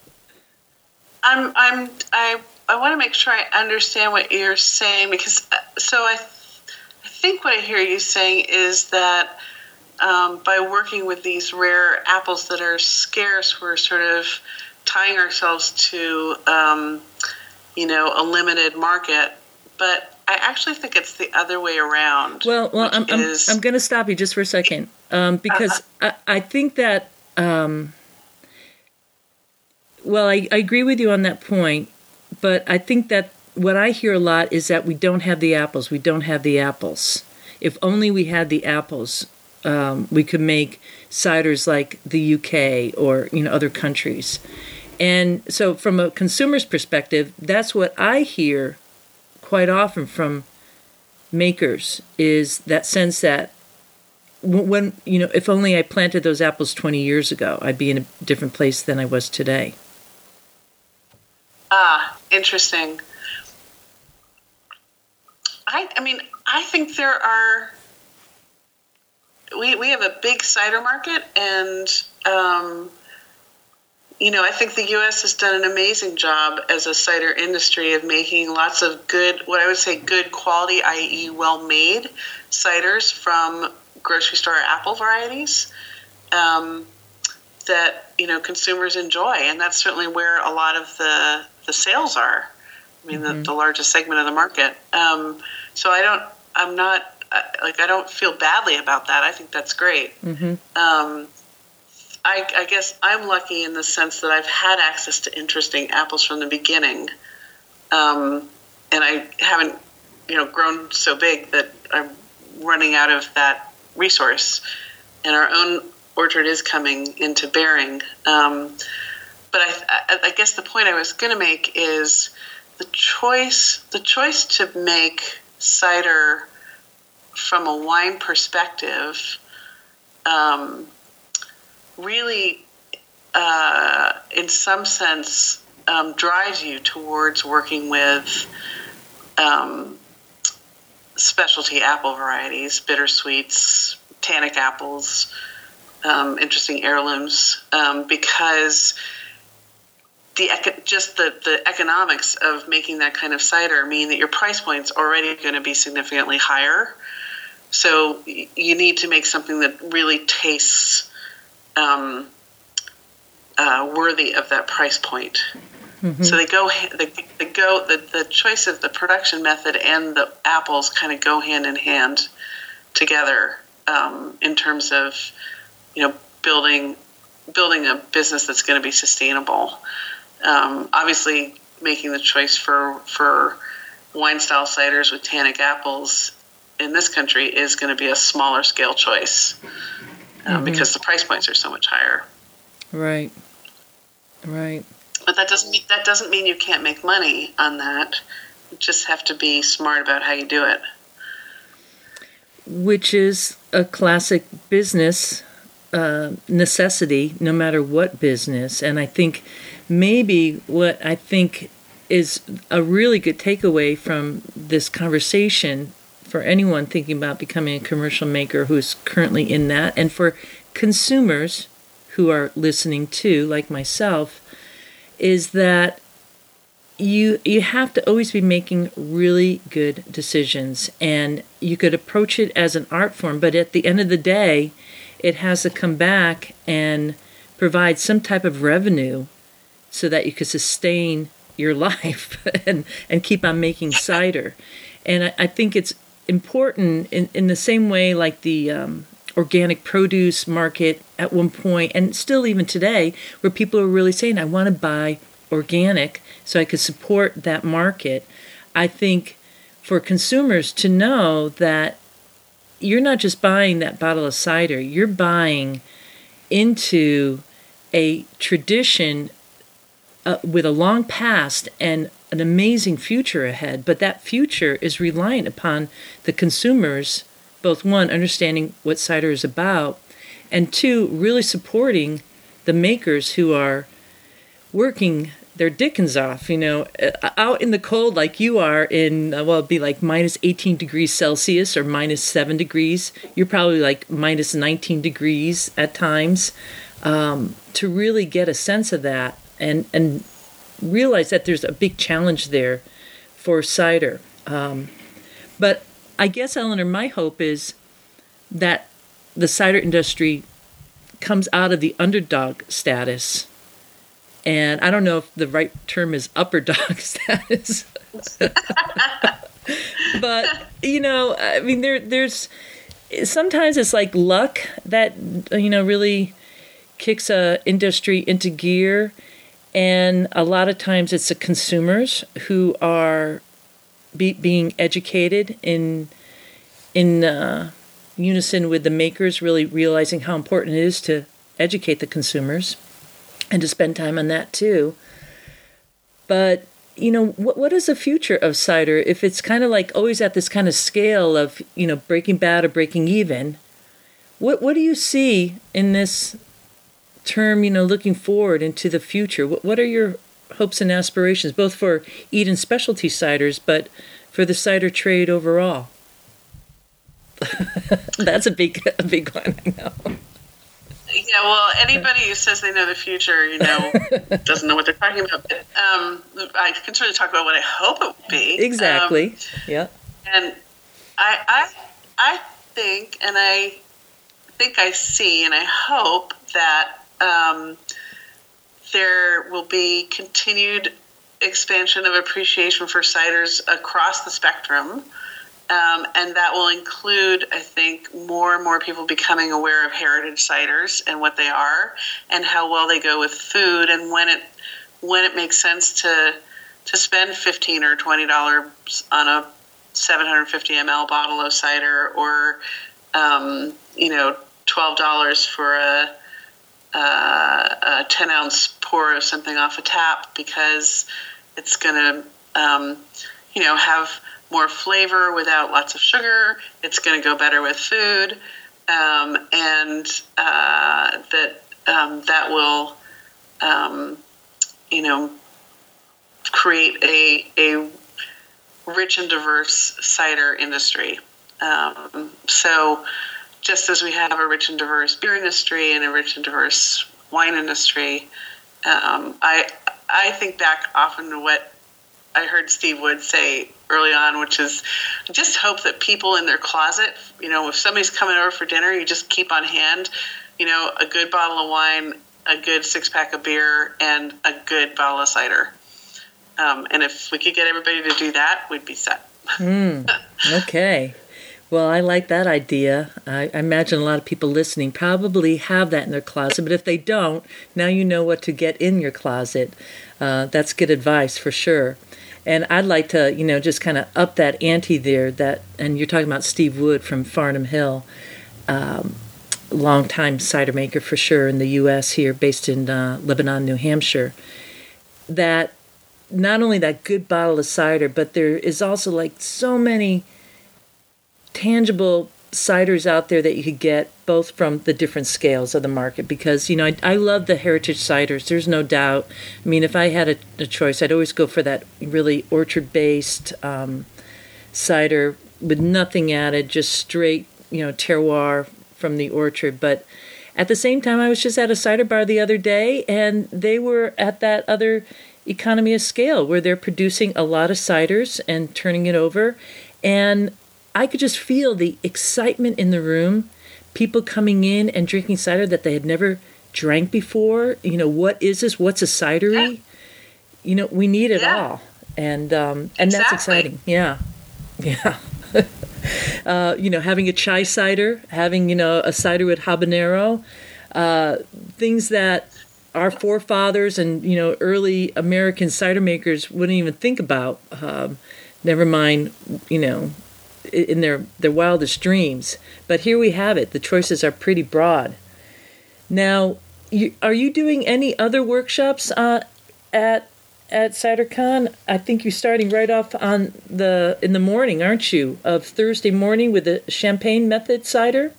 I'm I'm I I want to make sure I understand what you're saying, because so I. I think what I hear you saying is that um, by working with these rare apples that are scarce, we're sort of tying ourselves to, um, you know, a limited market. But I actually think it's the other way around. Well, well, I'm is, I'm, I'm going to stop you just for a second, um, because uh-huh. I, I think that, um, well, I, I agree with you on that point, but I think that what I hear a lot is that we don't have the apples. We don't have the apples. If only we had the apples, um, we could make ciders like the U K or, you know, other countries. And so from a consumer's perspective, that's what I hear quite often from makers, is that sense that when, you know, if only I planted those apples twenty years ago, I'd be in a different place than I was today. Ah, interesting. I, I mean, I think there are, we, we have a big cider market, and, um, you know, I think the U S has done an amazing job as a cider industry of making lots of good, what I would say good quality, that is well-made ciders from grocery store apple varieties um, that, you know, consumers enjoy. And that's certainly where a lot of the, the sales are. I mean, mm-hmm. the, the largest segment of the market. Um, so I don't, I'm not, like, I don't feel badly about that. I think that's great. Mm-hmm. Um, I, I guess I'm lucky in the sense that I've had access to interesting apples from the beginning. Um, and I haven't, you know, grown so big that I'm running out of that resource. And our own orchard is coming into bearing. Um, but I, I, I guess the point I was going to make is the choice, the choice to make cider from a wine perspective, um, really, uh, in some sense, um, drives you towards working with um, specialty apple varieties, bittersweets, tannic apples, um, interesting heirlooms, um, because the just the, the economics of making that kind of cider mean that your price point's already going to be significantly higher. So you need to make something that really tastes Um, uh, worthy of that price point. Mm-hmm. So they go, they, they go. The, the choice of the production method and the apples kind of go hand in hand together um, in terms of, you know, building building a business that's going to be sustainable. Um, obviously, making the choice for for wine style ciders with tannic apples in this country is going to be a smaller scale choice. Um, mm-hmm. Because the price points are so much higher. Right, right. But that doesn't mean, that doesn't mean you can't make money on that. You just have to be smart about how you do it. Which is a classic business uh, necessity, no matter what business. And I think maybe what I think is a really good takeaway from this conversation for anyone thinking about becoming a commercial maker who's currently in that, and for consumers who are listening too, like myself, is that you you have to always be making really good decisions. And you could approach it as an art form, but at the end of the day, it has to come back and provide some type of revenue so that you can sustain your life and, and keep on making cider. And I, I think it's important in, in the same way like the um, organic produce market at one point, and still even today, where people are really saying, I want to buy organic so I could support that market. I think for consumers to know that you're not just buying that bottle of cider, you're buying into a tradition uh, with a long past and an amazing future ahead, but that future is reliant upon the consumers, both one, understanding what cider is about, and two, really supporting the makers who are working their dickens off, you know, out in the cold like you are in, well, it'd be like minus eighteen degrees Celsius or minus seven degrees. You're probably like minus nineteen degrees at times, um, to really get a sense of that and, and realize that there's a big challenge there for cider. Um, but I guess, Eleanor, my hope is that the cider industry comes out of the underdog status. And I don't know if the right term is upper dog status. But, you know, I mean, there, there's sometimes it's like luck that, you know, really kicks a industry into gear. And a lot of times it's the consumers who are be, being educated in in uh, unison with the makers, really realizing how important it is to educate the consumers and to spend time on that too. But, you know, what what is the future of cider if it's kind of like always at this kind of scale of, you know, breaking bad or breaking even? What what do you see in this term, you know, looking forward into the future? What what are your hopes and aspirations, both for Eden specialty ciders, but for the cider trade overall? That's a big, a big one, I know. Yeah, well, anybody who says they know the future, you know, doesn't know what they're talking about. But um, I can sort of talk about what I hope it will be. Exactly. Um, yeah. And I, I, I think, and I think I see, and I hope that um, there will be continued expansion of appreciation for ciders across the spectrum. Um, and that will include, I think, more and more people becoming aware of heritage ciders and what they are and how well they go with food, and when it when it makes sense to to spend fifteen or twenty dollars on a seven hundred fifty milliliter bottle of cider, or um, you know, twelve dollars for a, a, a ten ounce pour of something off a tap, because it's going to um, you know, have more flavor without lots of sugar. It's going to go better with food, um, and uh, that um, that will, um, you know, create a a rich and diverse cider industry. Um, so, just as we have a rich and diverse beer industry and a rich and diverse wine industry, um, I I think back often to what I heard Steve Wood say early on, which is, just hope that people in their closet, you know, if somebody's coming over for dinner, you just keep on hand, you know, a good bottle of wine, a good six pack of beer, and a good bottle of cider. Um, and if we could get everybody to do that, we'd be set. mm, okay. Well, I like that idea. I, I imagine a lot of people listening probably have that in their closet, but if they don't, now you know what to get in your closet. Uh, that's good advice for sure. And I'd like to, you know, just kind of up that ante there. That, and you're talking about Steve Wood from Farnham Hill, um, longtime cider maker for sure in the U S here, based in uh, Lebanon, New Hampshire. That not only that good bottle of cider, but there is also like so many tangible ciders out there that you could get, both from the different scales of the market, because, you know, I, I love the heritage ciders, there's no doubt. I mean, if I had a, a choice, I'd always go for that really orchard-based um, cider with nothing added, just straight, you know, terroir from the orchard. But at the same time, I was just at a cider bar the other day, and they were at that other economy of scale where they're producing a lot of ciders and turning it over, and I could just feel the excitement in the room, people coming in and drinking cider that they had never drank before. You know, what is this? What's a cidery? Yeah. You know, we need it yeah. all. And um, and exactly. That's exciting. Yeah. Yeah. uh, you know, having a chai cider, having, you know, a cider with habanero, uh, things that our forefathers and, you know, early American cider makers wouldn't even think about. Um, never mind, you know, in their, their wildest dreams. But here we have it. The choices are pretty broad. Now, you, are you doing any other workshops uh, at at CiderCon? I think you're starting right off on the in the morning, aren't you, of Thursday morning with the Champagne Method cider?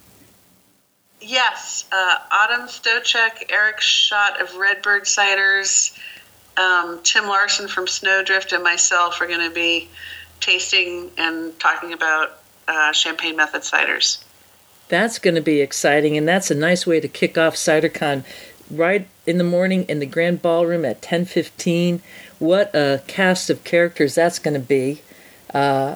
Yes. Uh, Autumn Stochek, Eric Schott of Redbird Ciders, um, Tim Larson from Snowdrift, and myself are going to be tasting and talking about uh, Champagne Method ciders. That's going to be exciting, and that's a nice way to kick off CiderCon right in the morning in the Grand Ballroom at ten fifteen. What a cast of characters that's going to be. Uh,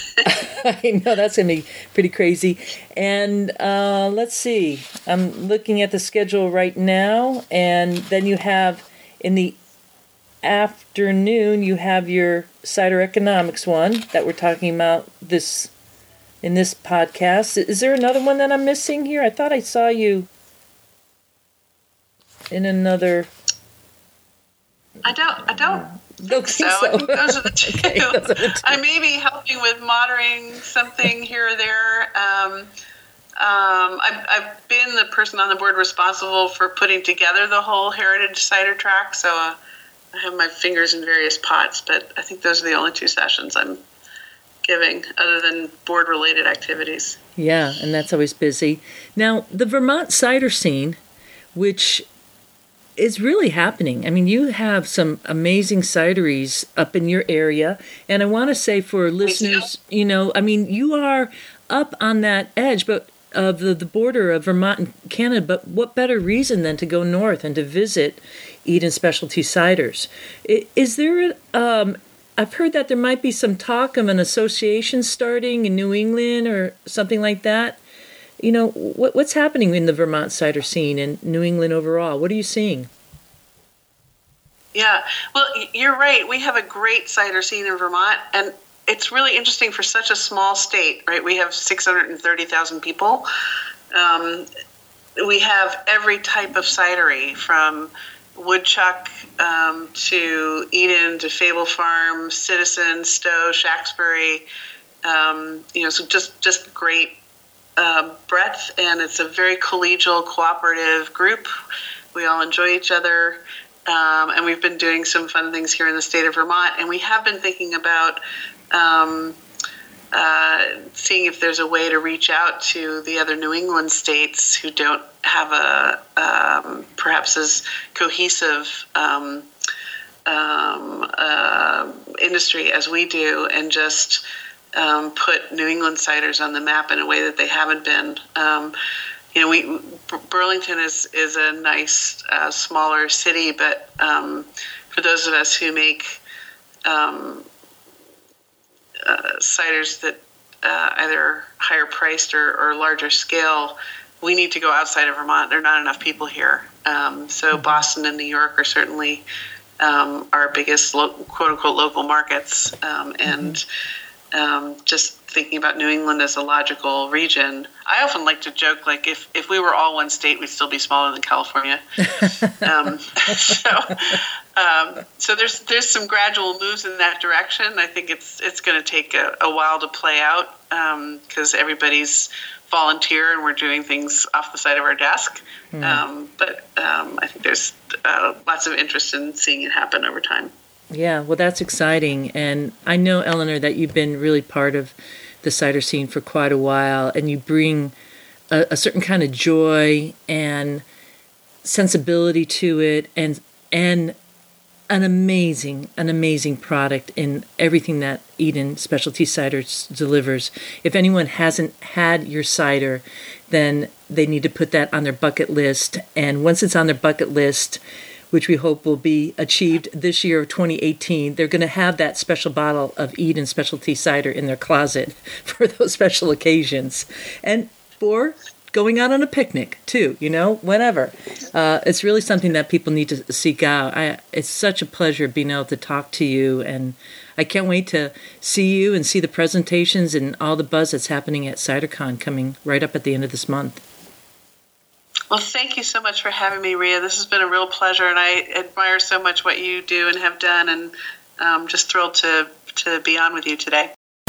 I know that's going to be pretty crazy. And uh, let's see. I'm looking at the schedule right now, and then you have in the afternoon, you have your cider economics one that we're talking about this in this podcast. Is there another one that I'm missing here? I thought I saw you in another I don't. I don't Don't think so. think so. I think those are the two. Okay, those are the two. I may be helping with monitoring something here or there. Um, um, I've, I've been the person on the board responsible for putting together the whole Heritage Cider Track, so uh, I have my fingers in various pots. But I think those are the only two sessions I'm giving, other than board-related activities. Yeah, and that's always busy. Now, the Vermont cider scene, which is really happening. I mean, you have some amazing cideries up in your area. And I want to say for listeners, you know, I mean, you are up on that edge but of the, the border of Vermont and Canada. But what better reason than to go north and to visit Eden Specialty Ciders? Is there, um, I've heard that there might be some talk of an association starting in New England or something like that. You know, what, what's happening in the Vermont cider scene and New England overall? What are you seeing? Yeah, well, you're right. We have a great cider scene in Vermont, and it's really interesting for such a small state, right? We have six hundred thirty thousand people. Um, we have every type of cidery, from Woodchuck um, to Eden to Fable Farm, Citizen, Stowe, Shaftesbury. Um, you know, so just just great Uh, breadth, and it's a very collegial, cooperative group. We all enjoy each other, um, and we've been doing some fun things here in the state of Vermont, and we have been thinking about um, uh, seeing if there's a way to reach out to the other New England states who don't have a um, perhaps as cohesive um, um, uh, industry as we do, and just Um, put New England ciders on the map in a way that they haven't been. Um, you know, we Burlington is is a nice uh, smaller city, but um, for those of us who make um, uh, ciders that uh, either higher priced or, or larger scale, we need to go outside of Vermont. There are not enough people here. Um, so mm-hmm. Boston and New York are certainly um, our biggest lo- quote unquote local markets, um, and. Mm-hmm. Um, just thinking about New England as a logical region. I often like to joke, like, if, if we were all one state, we'd still be smaller than California. um, so um, so there's there's some gradual moves in that direction. I think it's it's going to take a, a while to play out because um, everybody's volunteer and we're doing things off the side of our desk. Mm. Um, but um, I think there's uh, lots of interest in seeing it happen over time. Yeah, well, that's exciting. And I know, Eleanor, that you've been really part of the cider scene for quite a while, and you bring a, a certain kind of joy and sensibility to it, and and an amazing, an amazing product in everything that Eden Specialty Ciders delivers. If anyone hasn't had your cider, then they need to put that on their bucket list. And once it's on their bucket list, which we hope will be achieved this year of twenty eighteen, they're going to have that special bottle of Eden Specialty Cider in their closet for those special occasions. And for going out on a picnic, too, you know, whenever. Uh, it's really something that people need to seek out. I, it's such a pleasure being able to talk to you, and I can't wait to see you and see the presentations and all the buzz that's happening at CiderCon coming right up at the end of this month. Well, thank you so much for having me, Rhea. This has been a real pleasure, and I admire so much what you do and have done, and I'm just thrilled to, to be on with you today.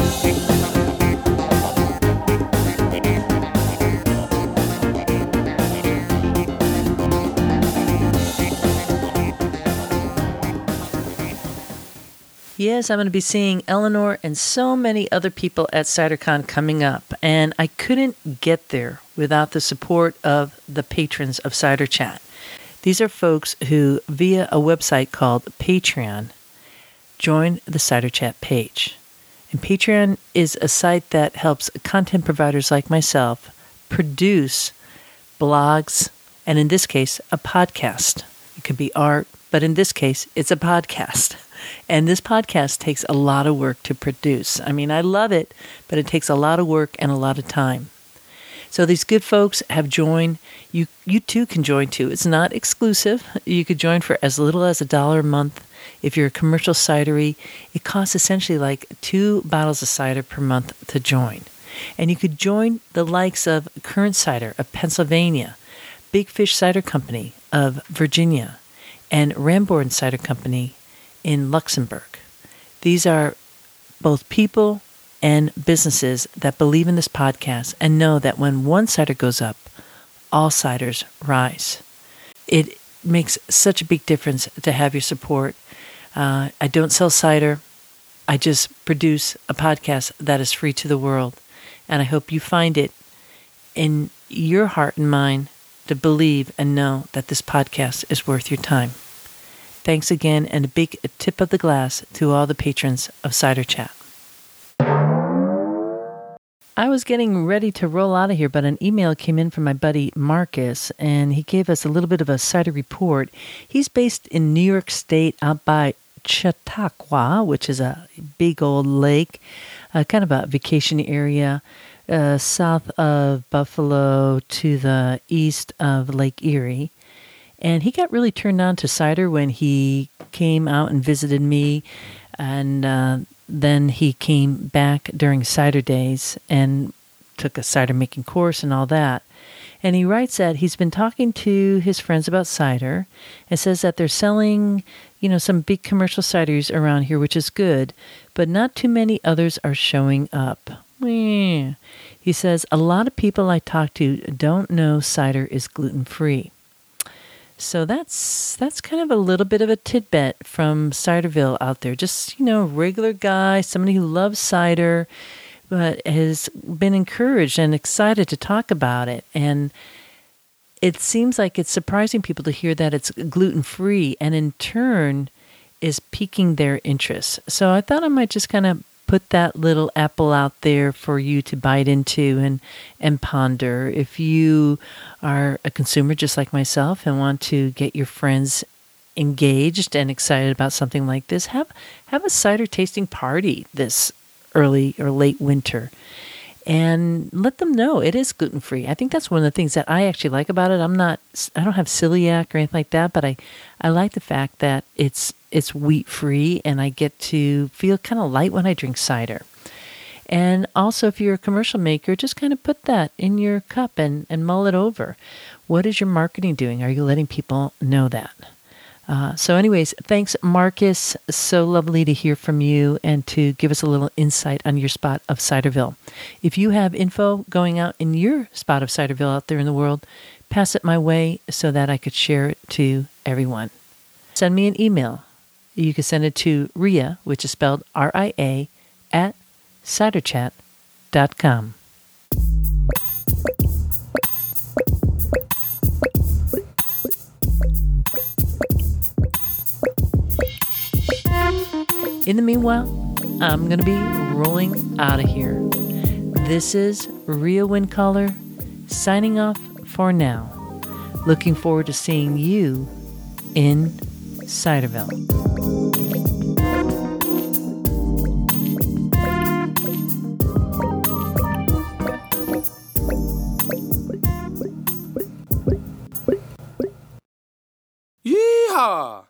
Yes, I'm going to be seeing Eleanor and so many other people at CiderCon coming up, and I couldn't get there without the support of the patrons of Cider Chat. These are folks who, via a website called Patreon, join the Cider Chat page. And Patreon is a site that helps content providers like myself produce blogs, and in this case, a podcast. It could be art, but in this case, it's a podcast. And this podcast takes a lot of work to produce. I mean, I love it, but it takes a lot of work and a lot of time. So these good folks have joined. You you too can join too. It's not exclusive. You could join for as little as a dollar a month. If you're a commercial cidery, it costs essentially like two bottles of cider per month to join. And you could join the likes of Current Cider of Pennsylvania, Big Fish Cider Company of Virginia, and Ramborn Cider Company in Luxembourg. These are both people and businesses that believe in this podcast and know that when one cider goes up, all ciders rise. It makes such a big difference to have your support. Uh, I don't sell cider. I just produce a podcast that is free to the world. And I hope you find it in your heart and mind to believe and know that this podcast is worth your time. Thanks again, and a big tip of the glass to all the patrons of Cider Chat. I was getting ready to roll out of here, but an email came in from my buddy Marcus, and he gave us a little bit of a cider report. He's based in New York State, out by Chautauqua, which is a big old lake, uh, kind of a vacation area, uh, south of Buffalo to the east of Lake Erie. And he got really turned on to cider when he came out and visited me, and uh, then he came back during cider days and took a cider making course and all that. And he writes that he's been talking to his friends about cider and says that they're selling, you know, some big commercial ciders around here, which is good, but not too many others are showing up. He says, a lot of people I talk to don't know cider is gluten-free. So that's that's kind of a little bit of a tidbit from Ciderville out there. Just, you know, a regular guy, somebody who loves cider, but has been encouraged and excited to talk about it. And it seems like it's surprising people to hear that it's gluten-free, and in turn is piquing their interest. So I thought I might just kind of put that little apple out there for you to bite into and, and ponder. If you are a consumer just like myself and want to get your friends engaged and excited about something like this, have have a cider tasting party this early or late winter. And let them know it is gluten-free. I think that's one of the things that I actually like about it. I'm not, I don't have celiac or anything like that, but I, I like the fact that it's it's wheat-free, and I get to feel kind of light when I drink cider. And also, if you're a commercial maker, just kind of put that in your cup and, and mull it over. What is your marketing doing? Are you letting people know that? Uh, so anyways, thanks, Marcus. So lovely to hear from you and to give us a little insight on your spot of Ciderville. If you have info going out in your spot of Ciderville out there in the world, pass it my way so that I could share it to everyone. Send me an email. You can send it to Ria, which is spelled R I A, at ciderchat dot com. In the meanwhile, I'm going to be rolling out of here. This is Ria Windcaller signing off for now. Looking forward to seeing you in Ciderville. Yeehaw!